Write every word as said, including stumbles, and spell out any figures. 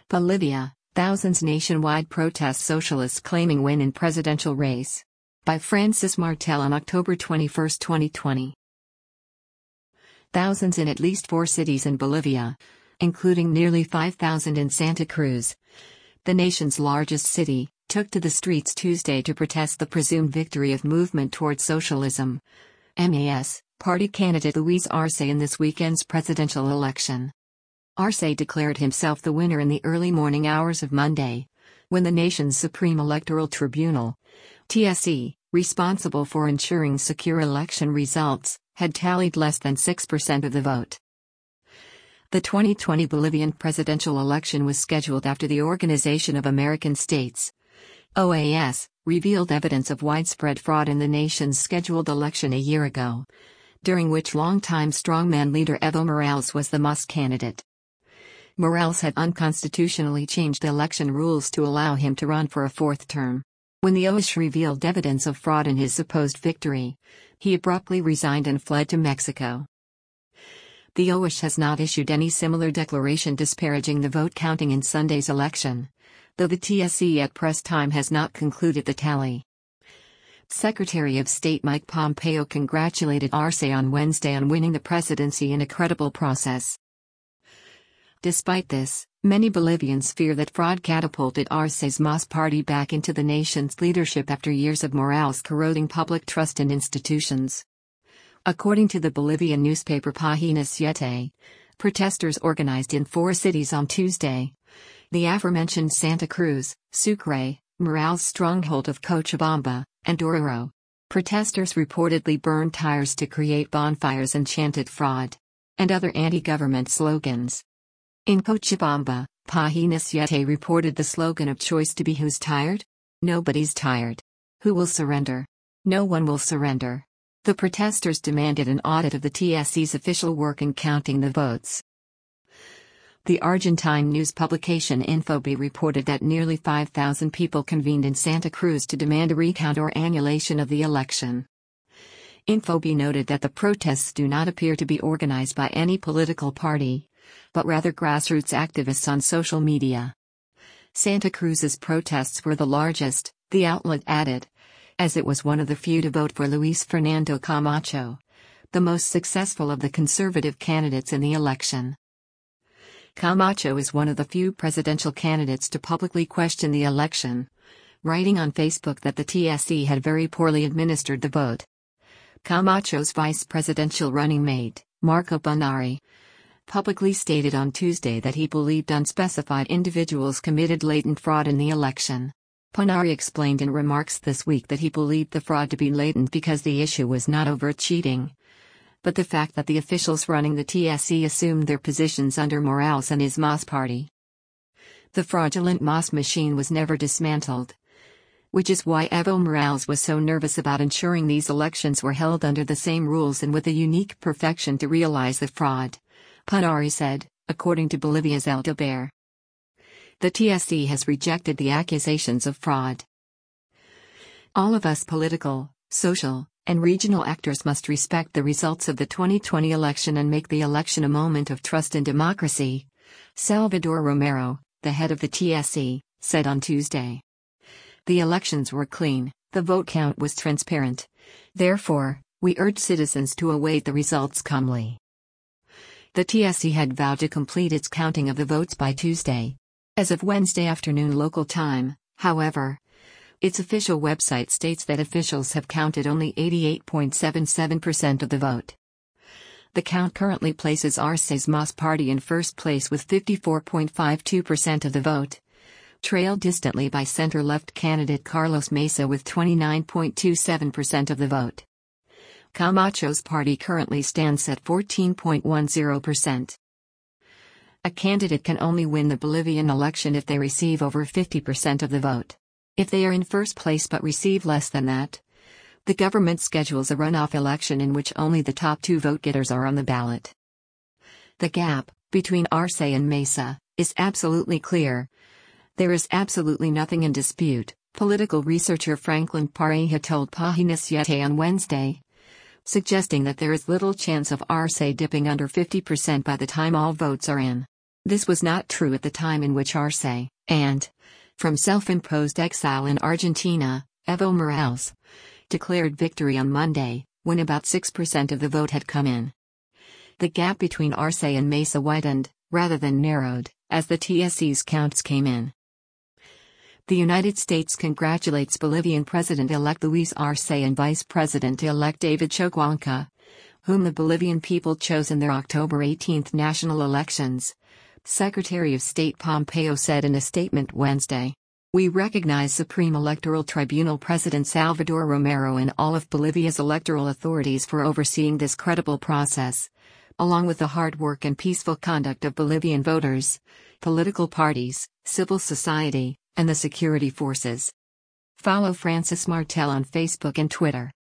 Bolivia, thousands nationwide protest socialists claiming win in presidential race. By Francis Martel on October twenty-first, twenty twenty. Thousands in at least four cities in Bolivia, including nearly five thousand in Santa Cruz, the nation's largest city, took to the streets Tuesday to protest the presumed victory of Movement Towards Socialism, M A S, party candidate Luis Arce in this weekend's presidential election. Arce declared himself the winner in the early morning hours of Monday, when the nation's Supreme Electoral Tribunal, T S E, responsible for ensuring secure election results, had tallied less than six percent of the vote. The twenty twenty Bolivian presidential election was scheduled after the Organization of American States, O A S, revealed evidence of widespread fraud in the nation's scheduled election a year ago, during which longtime strongman leader Evo Morales was the M A S candidate. Morales had unconstitutionally changed election rules to allow him to run for a fourth term. When the O A S revealed evidence of fraud in his supposed victory, he abruptly resigned and fled to Mexico. The O A S has not issued any similar declaration disparaging the vote counting in Sunday's election, though the T S E at press time has not concluded the tally. Secretary of State Mike Pompeo congratulated Arce on Wednesday on winning the presidency in a credible process. Despite this, many Bolivians fear that fraud catapulted Arce's M A S party back into the nation's leadership after years of Morales corroding public trust in institutions. According to the Bolivian newspaper Página siete, protesters organized in four cities on Tuesday: the aforementioned Santa Cruz, Sucre, Morales' stronghold of Cochabamba, and Oruro. Protesters reportedly burned tires to create bonfires and chanted fraud and other anti-government slogans. In Cochabamba, Página siete reported the slogan of choice to be "Who's tired? Nobody's tired. Who will surrender? No one will surrender." The protesters demanded an audit of the T S E's official work in counting the votes. The Argentine news publication Infobae reported that nearly five thousand people convened in Santa Cruz to demand a recount or annulation of the election. Infobae noted that the protests do not appear to be organized by any political party, but rather grassroots activists on social media. Santa Cruz's protests were the largest, the outlet added, as it was one of the few to vote for Luis Fernando Camacho, the most successful of the conservative candidates in the election. Camacho is one of the few presidential candidates to publicly question the election, writing on Facebook that the T S E had very poorly administered the vote. Camacho's vice presidential running mate, Marco Bunari, publicly stated on Tuesday that he believed unspecified individuals committed latent fraud in the election. Bunari explained in remarks this week that he believed the fraud to be latent because the issue was not overt cheating, but the fact that the officials running the T S E assumed their positions under Morales and his M A S party. The fraudulent M A S machine was never dismantled, which is why Evo Morales was so nervous about ensuring these elections were held under the same rules and with a unique perfection to realize the fraud, Bunari said, according to Bolivia's El Deber. The T S E has rejected the accusations of fraud. All of us political, social, and regional actors must respect the results of the twenty twenty election and make the election a moment of trust and democracy, Salvador Romero, the head of the T S E, said on Tuesday. The elections were clean, the vote count was transparent. Therefore, we urge citizens to await the results calmly. The T S E had vowed to complete its counting of the votes by Tuesday. As of Wednesday afternoon local time, however, its official website states that officials have counted only eighty-eight point seven seven percent of the vote. The count currently places Arce's M A S party in first place with fifty-four point five two percent of the vote, trailed distantly by center-left candidate Carlos Mesa with twenty-nine point two seven percent of the vote. Camacho's party currently stands at fourteen point one zero percent. A candidate can only win the Bolivian election if they receive over fifty percent of the vote. If they are in first place but receive less than that, the government schedules a runoff election in which only the top two vote-getters are on the ballot. The gap between Arce and Mesa is absolutely clear. There is absolutely nothing in dispute, political researcher Franklin Pareja told Página siete on Wednesday, suggesting that there is little chance of Arce dipping under fifty percent by the time all votes are in. This was not true at the time in which Arce, and, from self-imposed exile in Argentina, Evo Morales, declared victory on Monday, when about six percent of the vote had come in. The gap between Arce and Mesa widened, rather than narrowed, as the T S E's counts came in. The United States congratulates Bolivian President-elect Luis Arce and Vice President-elect David Choquanqa, whom the Bolivian people chose in their October eighteenth national elections, Secretary of State Pompeo said in a statement Wednesday. We recognize Supreme Electoral Tribunal President Salvador Romero and all of Bolivia's electoral authorities for overseeing this credible process, along with the hard work and peaceful conduct of Bolivian voters, political parties, civil society, and the security forces. Follow Francis Martel on Facebook and Twitter.